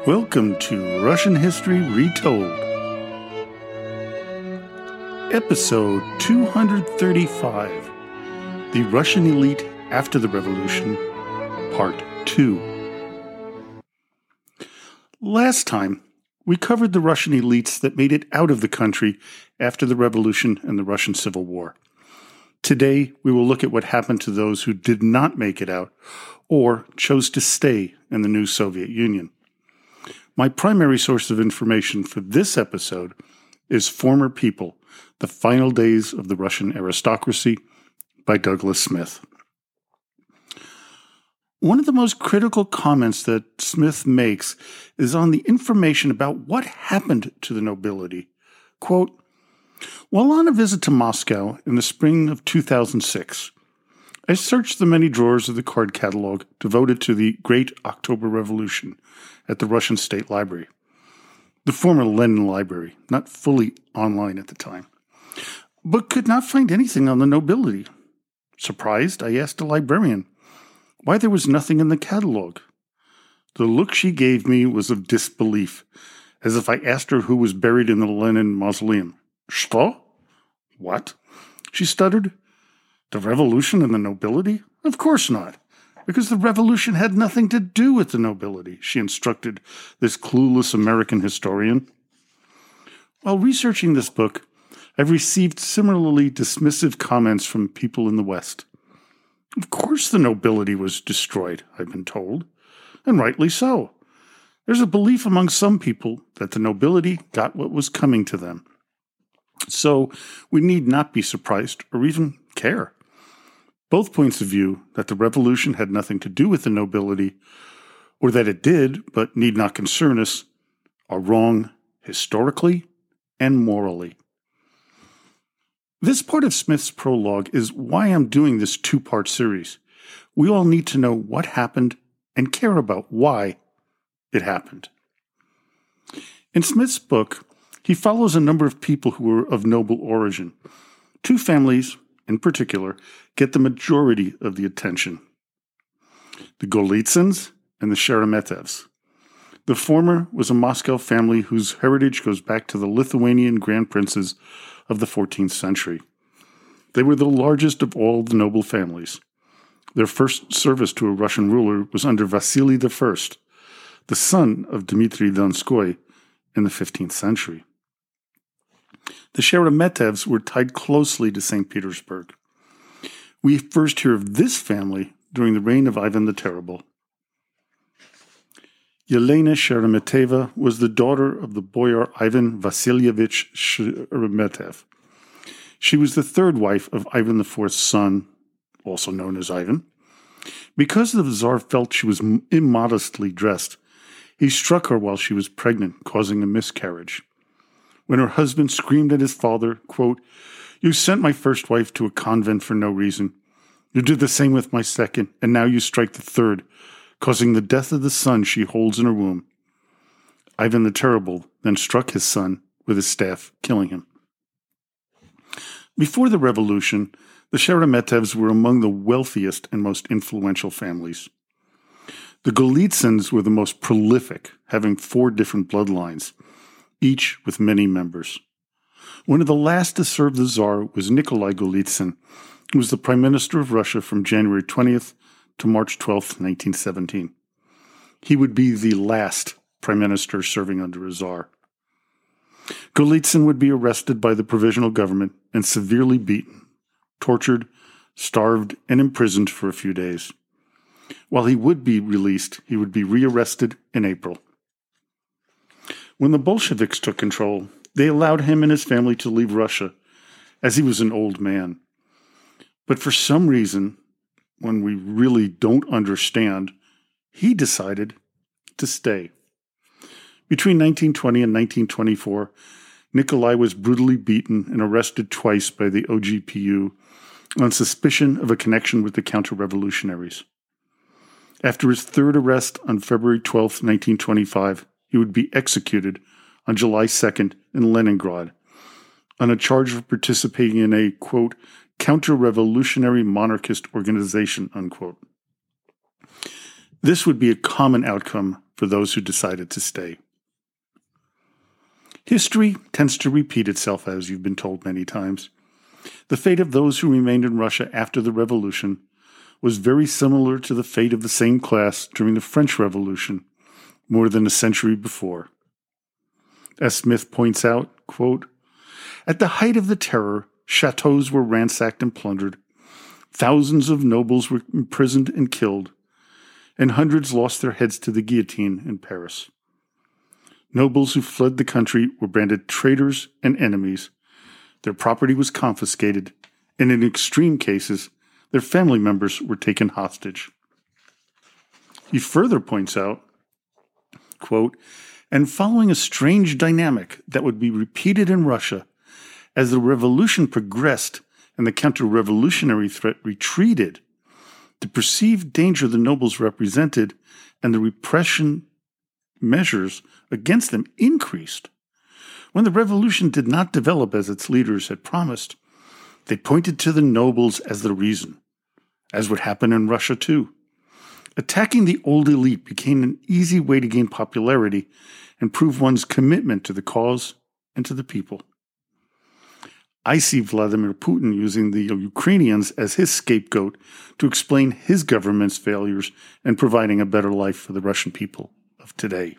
Welcome to Russian History Retold, Episode 235, The Russian Elite After the Revolution, Part 2. Last time, we covered the Russian elites that made it out of the country after the Revolution and the Russian Civil War. Today, we will look at what happened to those who did not make it out or chose to stay in the new Soviet Union. My primary source of information for this episode is Former People, The Final Days of the Russian Aristocracy by Douglas Smith. One of the most critical comments that Smith makes is on the information about what happened to the nobility. Quote, "While on a visit to Moscow in the spring of 2006, I searched the many drawers of the card catalog devoted to the Great October Revolution at the Russian State Library, the former Lenin Library, not fully online at the time, but could not find anything on the nobility. Surprised, I asked a librarian why there was nothing in the catalog. The look she gave me was of disbelief, as if I asked her who was buried in the Lenin mausoleum. Что? What? She stuttered. The revolution and the nobility? Of course not, because the revolution had nothing to do with the nobility, she instructed this clueless American historian. While researching this book, I've received similarly dismissive comments from people in the West. Of course the nobility was destroyed, I've been told, and rightly so. There's a belief among some people that the nobility got what was coming to them. So we need not be surprised or even care. Both points of view, that the revolution had nothing to do with the nobility, or that it did but need not concern us, are wrong historically and morally. This part of Smith's prologue is why I'm doing this two-part series. We all need to know what happened and care about why it happened. In Smith's book, he follows a number of people who were of noble origin. Two families, in particular, get the majority of the attention. The Golitsins and the Sheremetevs. The former was a Moscow family whose heritage goes back to the Lithuanian grand princes of the 14th century. They were the largest of all the noble families. Their first service to a Russian ruler was under Vasily I, the son of Dmitry Donskoy, in the 15th century. The Sheremetevs were tied closely to St. Petersburg. We first hear of this family during the reign of Ivan the Terrible. Yelena Sheremeteva was the daughter of the boyar Ivan Vasilyevich Sheremetev. She was the third wife of Ivan IV's son, also known as Ivan. Because the Tsar felt she was immodestly dressed, he struck her while she was pregnant, causing a miscarriage. When her husband screamed at his father, quote, "You sent my first wife to a convent for no reason. You did the same with my second, and now you strike the third, causing the death of the son she holds in her womb." Ivan the Terrible then struck his son with his staff, killing him. Before the revolution, the Sheremetevs were among the wealthiest and most influential families. The Golitsins were the most prolific, having 4 different bloodlines, each with many members. One of the last to serve the Tsar was Nikolai Golitsyn, who was the Prime Minister of Russia from January 20th to March 12th, 1917. He would be the last Prime Minister serving under a Tsar. Golitsyn would be arrested by the provisional government and severely beaten, tortured, starved, and imprisoned for a few days. While he would be released, he would be rearrested in April. When the Bolsheviks took control, they allowed him and his family to leave Russia, as he was an old man. But for some reason, when we really don't understand, he decided to stay. Between 1920 and 1924, Nikolai was brutally beaten and arrested twice by the OGPU on suspicion of a connection with the counter-revolutionaries. After his third arrest on February 12, 1925, he would be executed on July 2nd in Leningrad on a charge of participating in a, quote, counter-revolutionary monarchist organization, unquote. This would be a common outcome for those who decided to stay. History tends to repeat itself, as you've been told many times. The fate of those who remained in Russia after the Revolution was very similar to the fate of the same class during the French Revolution more than a century before. As Smith points out, quote, "At the height of the terror, chateaux were ransacked and plundered, thousands of nobles were imprisoned and killed, and hundreds lost their heads to the guillotine in Paris. Nobles who fled the country were branded traitors and enemies. Their property was confiscated, and in extreme cases, their family members were taken hostage." He further points out, quote, "And following a strange dynamic that would be repeated in Russia, as the revolution progressed and the counter-revolutionary threat retreated, the perceived danger the nobles represented and the repression measures against them increased. When the revolution did not develop as its leaders had promised, they pointed to the nobles as the reason, as would happen in Russia too. Attacking the old elite became an easy way to gain popularity and prove one's commitment to the cause and to the people. I see Vladimir Putin using the Ukrainians as his scapegoat to explain his government's failures and providing a better life for the Russian people of today."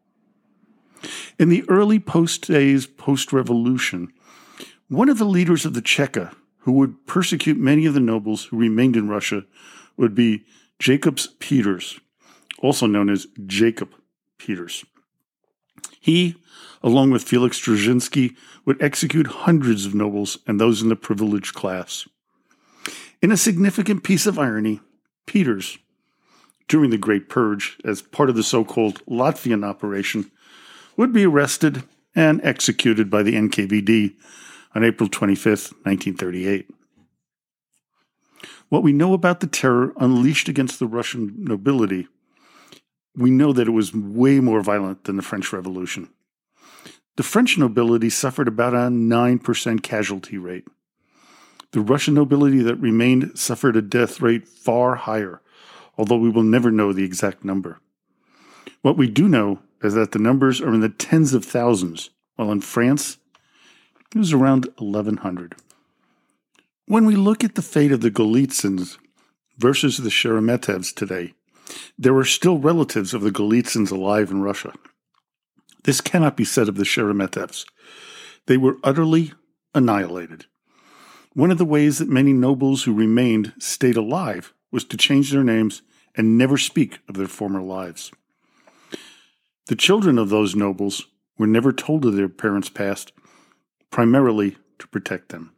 In the early post-days post-revolution, one of the leaders of the Cheka who would persecute many of the nobles who remained in Russia would be Jacobs Peters, also known as Jacob Peters. He, along with Felix Dzerzhinsky, would execute hundreds of nobles and those in the privileged class. In a significant piece of irony, Peters, during the Great Purge, as part of the so-called Latvian operation, would be arrested and executed by the NKVD on April 25, 1938. What we know about the terror unleashed against the Russian nobility, we know that it was way more violent than the French Revolution. The French nobility suffered about a 9% casualty rate. The Russian nobility that remained suffered a death rate far higher, although we will never know the exact number. What we do know is that the numbers are in the tens of thousands, while in France, it was around 1,100. When we look at the fate of the Golitsins versus the Sheremetevs today, there are still relatives of the Golitsins alive in Russia. This cannot be said of the Sheremetevs. They were utterly annihilated. One of the ways that many nobles who remained stayed alive was to change their names and never speak of their former lives. The children of those nobles were never told of their parents' past, primarily to protect them.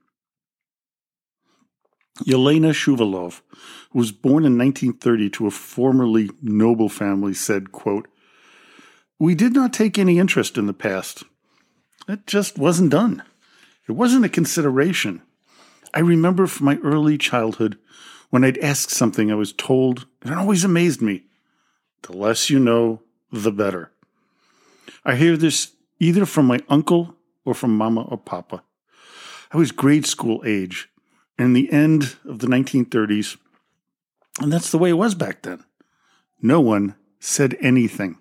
Yelena Shuvalov, who was born in 1930 to a formerly noble family, said, quote, "We did not take any interest in the past. It just wasn't done. It wasn't a consideration. I remember from my early childhood when I'd ask something I was told, and it always amazed me. The less you know, the better. I hear this either from my uncle or from Mama or Papa. I was grade school age, in the end of the 1930s, and that's the way it was back then. No one said anything.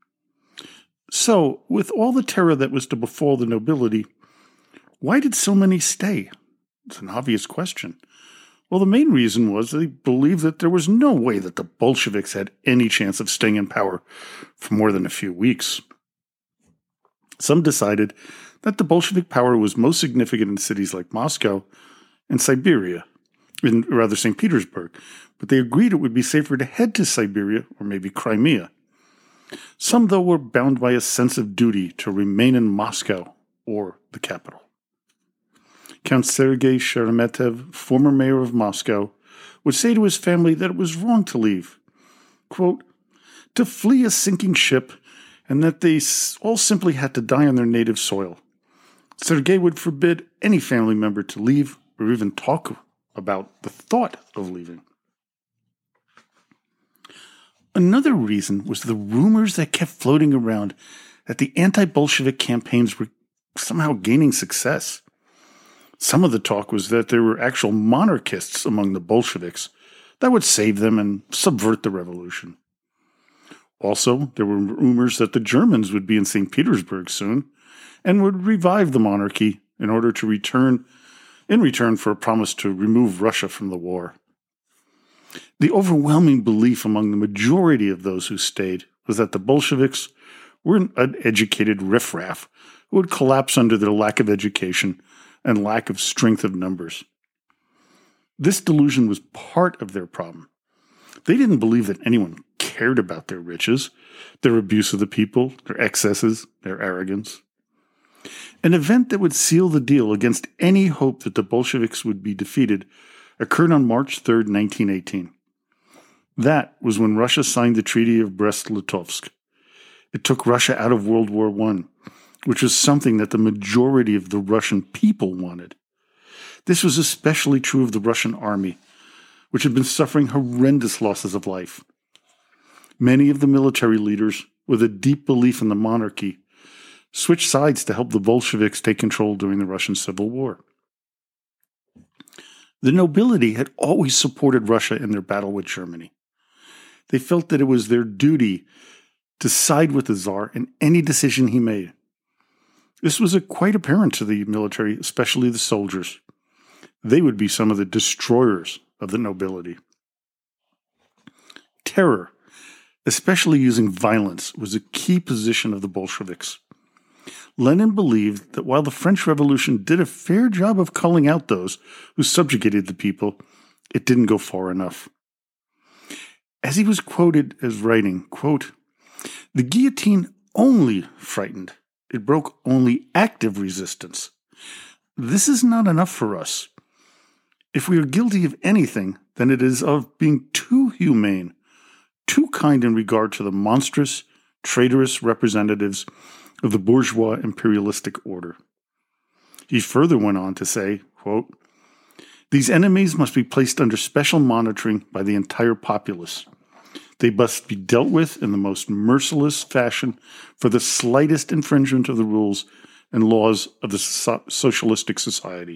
So, with all the terror that was to befall the nobility, why did so many stay? It's an obvious question. Well, the main reason was they believed that there was no way that the Bolsheviks had any chance of staying in power for more than a few weeks. Some decided that the Bolshevik power was most significant in cities like Moscow and Siberia, rather St. Petersburg, but they agreed it would be safer to head to Siberia or maybe Crimea. Some, though, were bound by a sense of duty to remain in Moscow or the capital. Count Sergei Sheremetev, former mayor of Moscow, would say to his family that it was wrong to leave, quote, to flee a sinking ship, and that they all simply had to die on their native soil. Sergei would forbid any family member to leave or even talk about the thought of leaving. Another reason was the rumors that kept floating around that the anti-Bolshevik campaigns were somehow gaining success. Some of the talk was that there were actual monarchists among the Bolsheviks that would save them and subvert the revolution. Also, there were rumors that the Germans would be in St. Petersburg soon and would revive the monarchy in order to return for a promise to remove Russia from the war. The overwhelming belief among the majority of those who stayed was that the Bolsheviks were an uneducated riffraff who would collapse under their lack of education and lack of strength of numbers. This delusion was part of their problem. They didn't believe that anyone cared about their riches, their abuse of the people, their excesses, their arrogance. An event that would seal the deal against any hope that the Bolsheviks would be defeated occurred on March 3, 1918. That was when Russia signed the Treaty of Brest-Litovsk. It took Russia out of World War I, which was something that the majority of the Russian people wanted. This was especially true of the Russian army, which had been suffering horrendous losses of life. Many of the military leaders, with a deep belief in the monarchy, switched sides to help the Bolsheviks take control during the Russian Civil War. The nobility had always supported Russia in their battle with Germany. They felt that it was their duty to side with the Tsar in any decision he made. This was quite apparent to the military, especially the soldiers. They would be some of the destroyers of the nobility. Terror, especially using violence, was a key position of the Bolsheviks. Lenin believed that while the French Revolution did a fair job of calling out those who subjugated the people, it didn't go far enough. As he was quoted as writing, quote, "The guillotine only frightened. It broke only active resistance. This is not enough for us. If we are guilty of anything, then it is of being too humane, too kind in regard to the monstrous, traitorous representatives of the bourgeois imperialistic order." He further went on to say, quote, "These enemies must be placed under special monitoring by the entire populace. They must be dealt with in the most merciless fashion for the slightest infringement of the rules and laws of the socialistic society."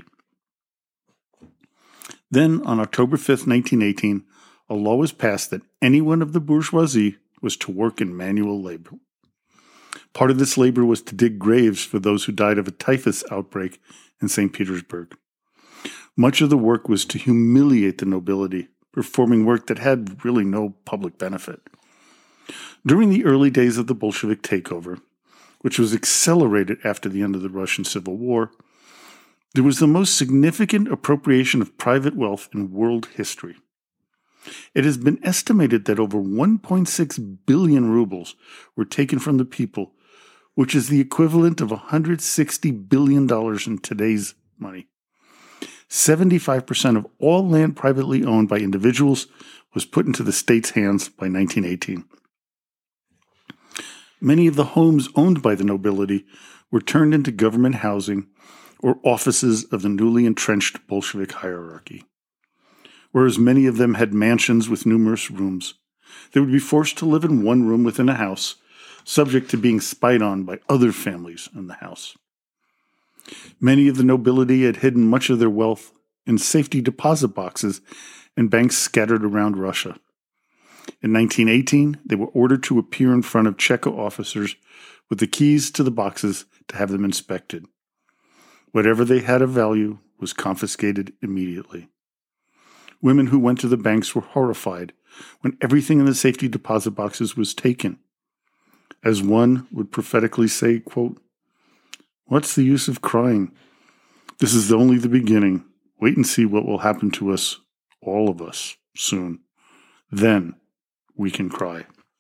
Then, on October 5, 1918, a law was passed that anyone of the bourgeoisie was to work in manual labor. Part of this labor was to dig graves for those who died of a typhus outbreak in St. Petersburg. Much of the work was to humiliate the nobility, performing work that had really no public benefit. During the early days of the Bolshevik takeover, which was accelerated after the end of the Russian Civil War, there was the most significant appropriation of private wealth in world history. It has been estimated that over 1.6 billion rubles were taken from the people, which is the equivalent of $160 billion in today's money. 75% of all land privately owned by individuals was put into the state's hands by 1918. Many of the homes owned by the nobility were turned into government housing or offices of the newly entrenched Bolshevik hierarchy. Whereas many of them had mansions with numerous rooms, they would be forced to live in one room within a house, subject to being spied on by other families in the house. Many of the nobility had hidden much of their wealth in safety deposit boxes in banks scattered around Russia. In 1918, they were ordered to appear in front of Cheka officers with the keys to the boxes to have them inspected. Whatever they had of value was confiscated immediately. Women who went to the banks were horrified when everything in the safety deposit boxes was taken. As one would prophetically say, quote, "What's the use of crying? This is only the beginning. Wait and see what will happen to us, all of us, soon. Then we can cry."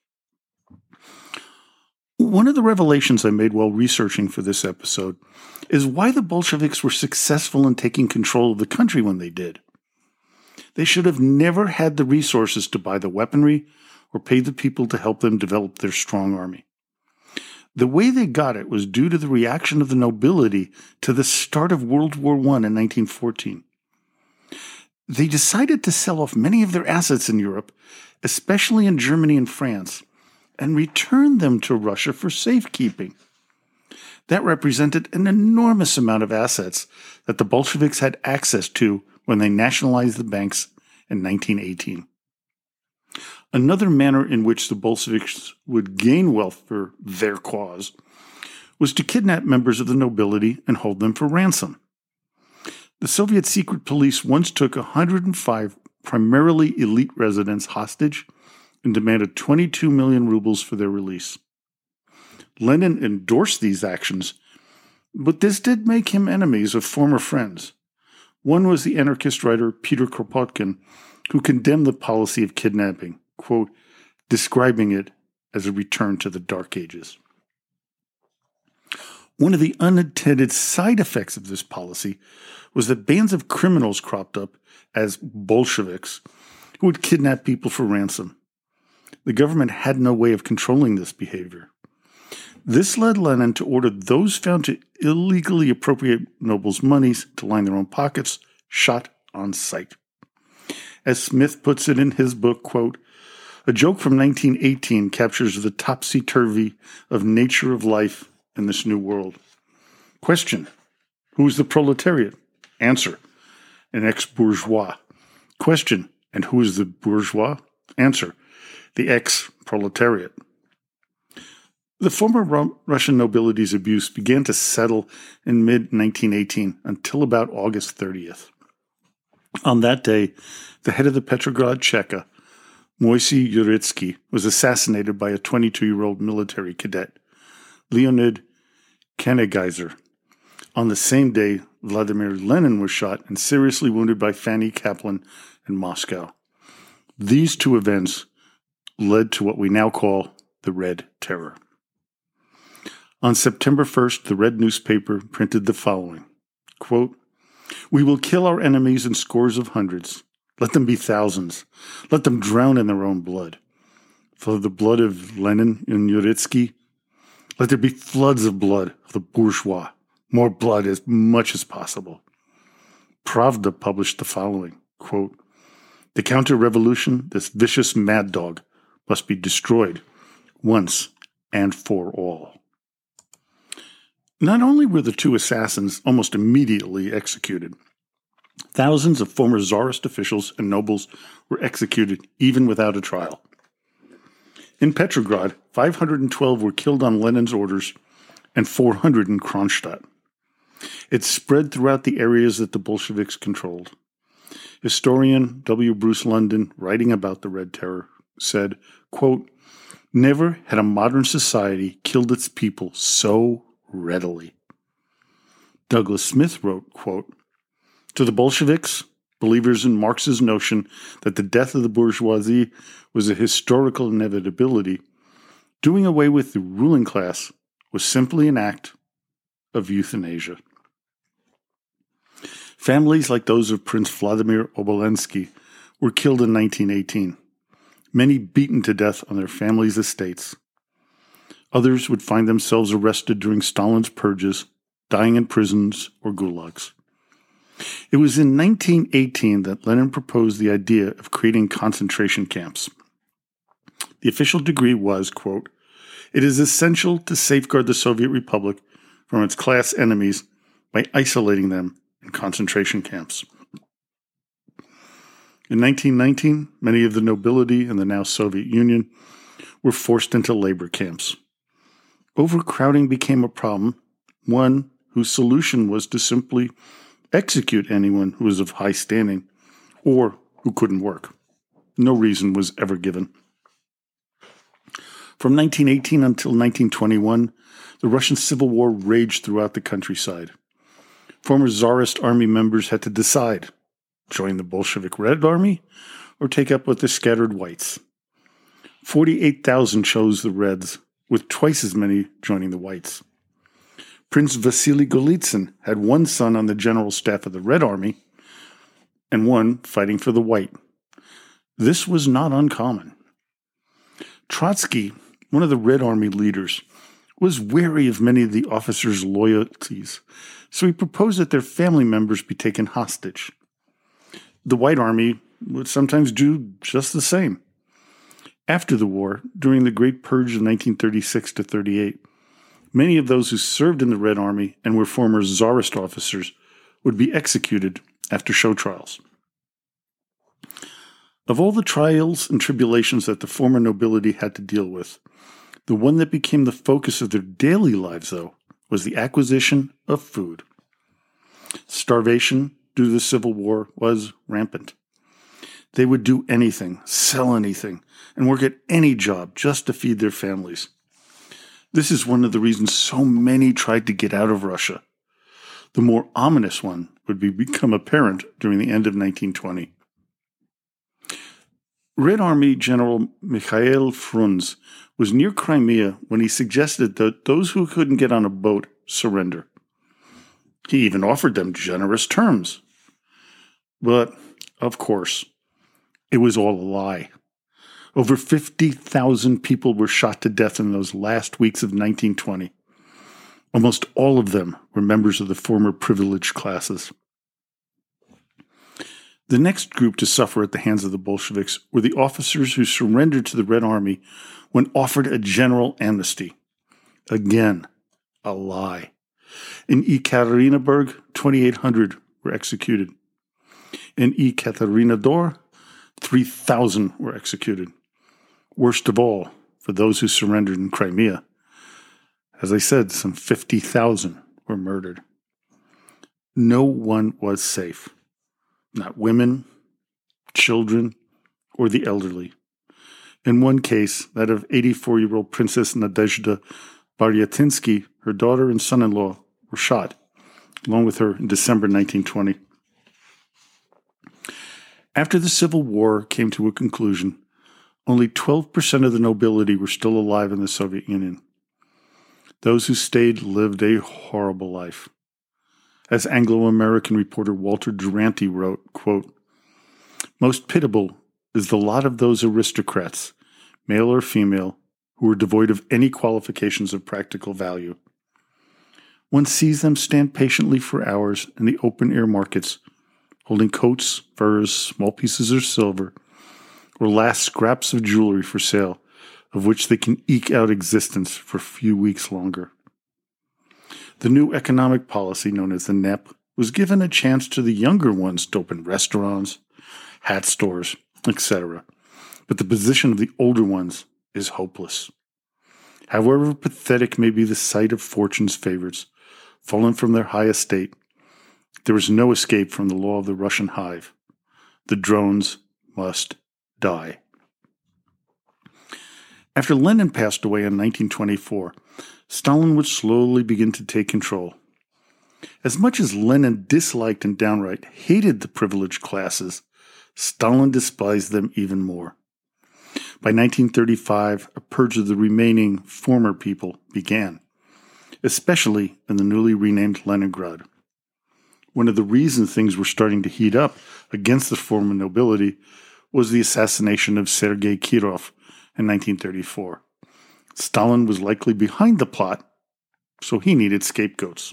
One of the revelations I made while researching for this episode is why the Bolsheviks were successful in taking control of the country when they did. They should have never had the resources to buy the weaponry or pay the people to help them develop their strong army. The way they got it was due to the reaction of the nobility to the start of World War I in 1914. They decided to sell off many of their assets in Europe, especially in Germany and France, and return them to Russia for safekeeping. That represented an enormous amount of assets that the Bolsheviks had access to when they nationalized the banks in 1918. Another manner in which the Bolsheviks would gain wealth for their cause was to kidnap members of the nobility and hold them for ransom. The Soviet secret police once took 105 primarily elite residents hostage and demanded 22 million rubles for their release. Lenin endorsed these actions, but this did make him enemies of former friends. One was the anarchist writer Peter Kropotkin, who condemned the policy of kidnapping, quote, describing it as a return to the Dark Ages. One of the unintended side effects of this policy was that bands of criminals cropped up as Bolsheviks who would kidnap people for ransom. The government had no way of controlling this behavior. This led Lenin to order those found to illegally appropriate nobles' monies to line their own pockets shot on sight. As Smith puts it in his book, quote, a joke from 1918 captures the topsy-turvy of nature of life in this new world. Question, who is the proletariat? Answer, an ex-bourgeois. Question, and who is the bourgeois? Answer, the ex-proletariat. The former Russian nobility's abuse began to settle in mid-1918 until about August 30th. On that day, the head of the Petrograd Cheka, Moisey Uritsky, was assassinated by a 22-year-old military cadet, Leonid Kanegeiser. On the same day, Vladimir Lenin was shot and seriously wounded by Fanny Kaplan in Moscow. These two events led to what we now call the Red Terror. On September 1st, the Red newspaper printed the following, quote, we will kill our enemies in scores of hundreds. Let them be thousands. Let them drown in their own blood. For the blood of Lenin and Uritsky, let there be floods of blood of the bourgeois. More blood as much as possible. Pravda published the following, quote, the counter-revolution, this vicious mad dog, must be destroyed once and for all. Not only were the two assassins almost immediately executed, thousands of former Tsarist officials and nobles were executed even without a trial. In Petrograd, 512 were killed on Lenin's orders and 400 in Kronstadt. It spread throughout the areas that the Bolsheviks controlled. Historian W. Bruce London, writing about the Red Terror, said, quote, never had a modern society killed its people so readily. Douglas Smith wrote, quote, to the Bolsheviks, believers in Marx's notion that the death of the bourgeoisie was a historical inevitability, doing away with the ruling class was simply an act of euthanasia. Families like those of Prince Vladimir Obolensky were killed in 1918, many beaten to death on their families' estates. Others would find themselves arrested during Stalin's purges, dying in prisons or gulags. It was in 1918 that Lenin proposed the idea of creating concentration camps. The official decree was, quote, it is essential to safeguard the Soviet Republic from its class enemies by isolating them in concentration camps. In 1919, many of the nobility in the now Soviet Union were forced into labor camps. Overcrowding became a problem, one whose solution was to simply execute anyone who was of high standing or who couldn't work. No reason was ever given. From 1918 until 1921, the Russian Civil War raged throughout the countryside. Former Tsarist army members had to decide, join the Bolshevik Red Army or take up with the scattered whites. 48,000 chose the Reds, with twice as many joining the whites. Prince Vasily Golitsyn had one son on the general staff of the Red Army and one fighting for the White. This was not uncommon. Trotsky, one of the Red Army leaders, was wary of many of the officers' loyalties, so he proposed that their family members be taken hostage. The White Army would sometimes do just the same. After the war, during the Great Purge of 1936 to 38, many of those who served in the Red Army and were former Tsarist officers would be executed after show trials. Of all the trials and tribulations that the former nobility had to deal with, the one that became the focus of their daily lives, though, was the acquisition of food. Starvation due to the Civil War was rampant. They would do anything, sell anything, and work at any job just to feed their families. This is one of the reasons so many tried to get out of Russia. The more ominous one would become apparent during the end of 1920. Red Army General Mikhail Frunze was near Crimea when he suggested that those who couldn't get on a boat surrender. He even offered them generous terms. But, of course, it was all a lie. Over 50,000 people were shot to death in those last weeks of 1920. Almost all of them were members of the former privileged classes. The next group to suffer at the hands of the Bolsheviks were the officers who surrendered to the Red Army when offered a general amnesty. Again, a lie. In Ekaterinburg, 2,800 were executed. In Ekaterinodar, 3,000 were executed. Worst of all, for those who surrendered in Crimea, as I said, some 50,000 were murdered. No one was safe. Not women, children, or the elderly. In one case, that of 84-year-old Princess Nadezhda Baryatinsky, her daughter and son-in-law were shot, along with her in December 1920. After the Civil War came to a conclusion, only 12% of the nobility were still alive in the Soviet Union. Those who stayed lived a horrible life. As Anglo-American reporter Walter Duranty wrote, quote, "Most pitiable is the lot of those aristocrats, male or female, who are devoid of any qualifications of practical value. One sees them stand patiently for hours in the open-air markets, holding coats, furs, small pieces of silver, or last scraps of jewelry for sale, of which they can eke out existence for a few weeks longer." The new economic policy, known as the NEP, was given a chance to the younger ones to open restaurants, hat stores, etc. But the position of the older ones is hopeless. However pathetic may be the sight of fortune's favorites, fallen from their high estate, there is no escape from the law of the Russian hive. The drones must die. After Lenin passed away in 1924, Stalin would slowly begin to take control. As much as Lenin disliked and downright hated the privileged classes, Stalin despised them even more. By 1935, a purge of the remaining former people began, especially in the newly renamed Leningrad. One of the reasons things were starting to heat up against the former nobility was the assassination of Sergei Kirov in 1934. Stalin was likely behind the plot, so he needed scapegoats.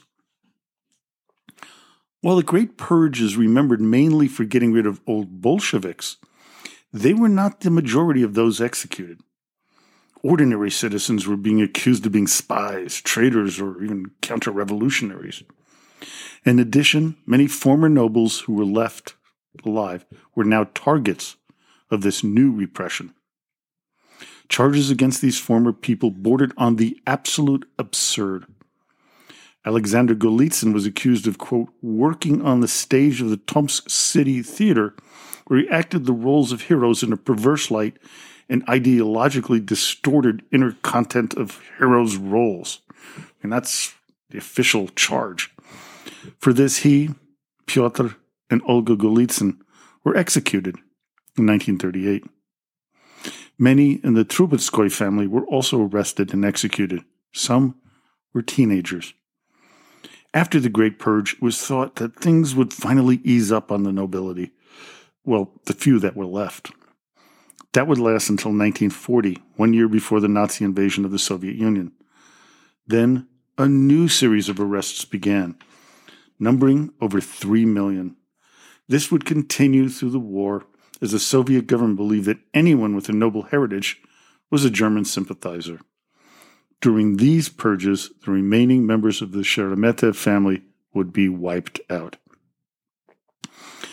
While the Great Purge is remembered mainly for getting rid of old Bolsheviks, they were not the majority of those executed. Ordinary citizens were being accused of being spies, traitors, or even counter-revolutionaries. In addition, many former nobles who were left alive were now targets of this new repression. Charges against these former people bordered on the absolute absurd. Alexander Golitsyn was accused of, quote, working on the stage of the Tomsk City Theater, where he acted the roles of heroes in a perverse light and ideologically distorted inner content of heroes' roles. And that's the official charge. For this, he, Pyotr, and Olga Golitsyn were executed in 1938. Many in the Trubetskoy family were also arrested and executed. Some were teenagers. After the Great Purge, it was thought that things would finally ease up on the nobility. Well, the few that were left. That would last until 1940, 1 year before the Nazi invasion of the Soviet Union. Then a new series of arrests began, numbering over 3 million. This would continue through the war, as the Soviet government believed that anyone with a noble heritage was a German sympathizer. During these purges, the remaining members of the Sheremetev family would be wiped out.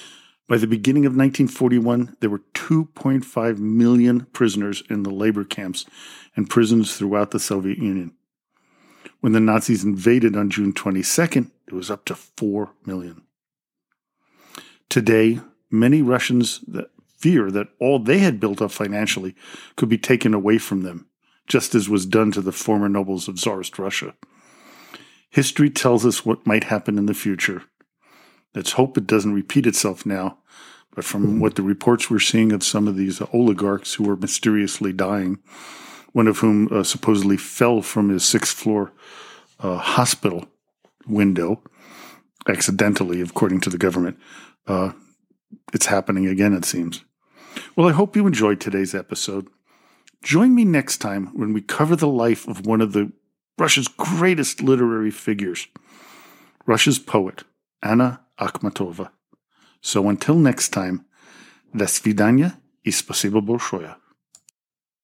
By the beginning of 1941, there were 2.5 million prisoners in the labor camps and prisons throughout the Soviet Union. When the Nazis invaded on June 22nd, it was up to 4 million. Today, many Russians fear that all they had built up financially could be taken away from them, just as was done to the former nobles of Tsarist Russia. History tells us what might happen in the future. Let's hope it doesn't repeat itself now, but from what the reports we're seeing of some of these oligarchs who were mysteriously dying, one of whom supposedly fell from his sixth-floor hospital window, accidentally, according to the government, it's happening again, it seems. Well, I hope you enjoyed today's episode. Join me next time when we cover the life of one of Russia's greatest literary figures, Russia's poet, Anna Akhmatova. So until next time, до свидания и спасибо большое.